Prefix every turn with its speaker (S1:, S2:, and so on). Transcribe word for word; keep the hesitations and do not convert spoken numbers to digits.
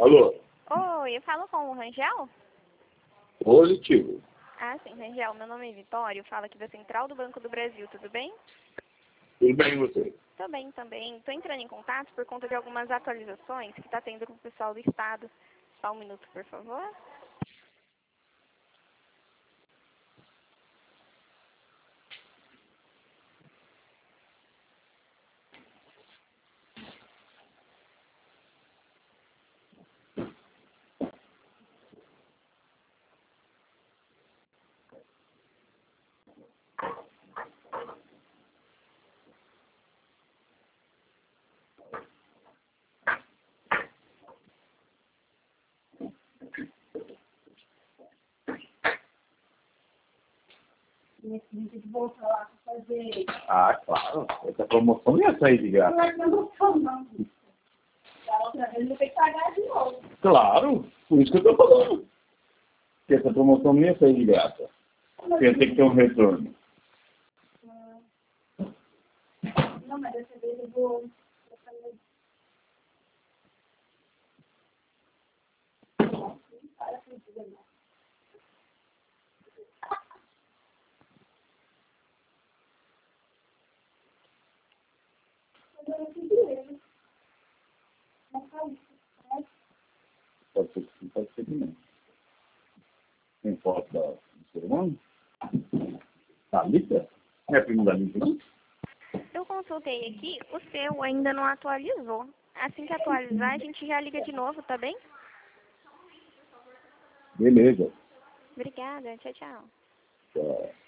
S1: Alô?
S2: Oi, eu falo com o Rangel?
S1: Positivo.
S2: Ah, sim, Rangel, meu nome é Vitória, eu falo aqui da Central do Banco do Brasil, tudo bem?
S1: Tudo bem e você?
S2: Tô bem também. Tô entrando em contato por conta de algumas atualizações que tá tendo com o pessoal do Estado. Só um minuto, por favor.
S3: Necessito de voltar lá para fazer.
S1: Ah, claro. Essa promoção ia sair de graça.
S3: Não é promoção, não. Da outra vez eu tenho que pagar de novo.
S1: Claro, por isso que eu tô falando. Que essa promoção não ia sair de graça. Você ia ter que ter um retorno.
S3: Não, mas dessa vez eu vou. Para com isso, não.
S1: Pode ser que sim, pode ser que não. Tem foto da, do ser humano? Da Lita? Não é primo da Lita, não?
S2: Eu consultei aqui, o seu ainda não atualizou. Assim que atualizar, a gente já liga de novo, tá bem?
S1: Beleza.
S2: Obrigada, tchau, tchau.
S1: Tchau.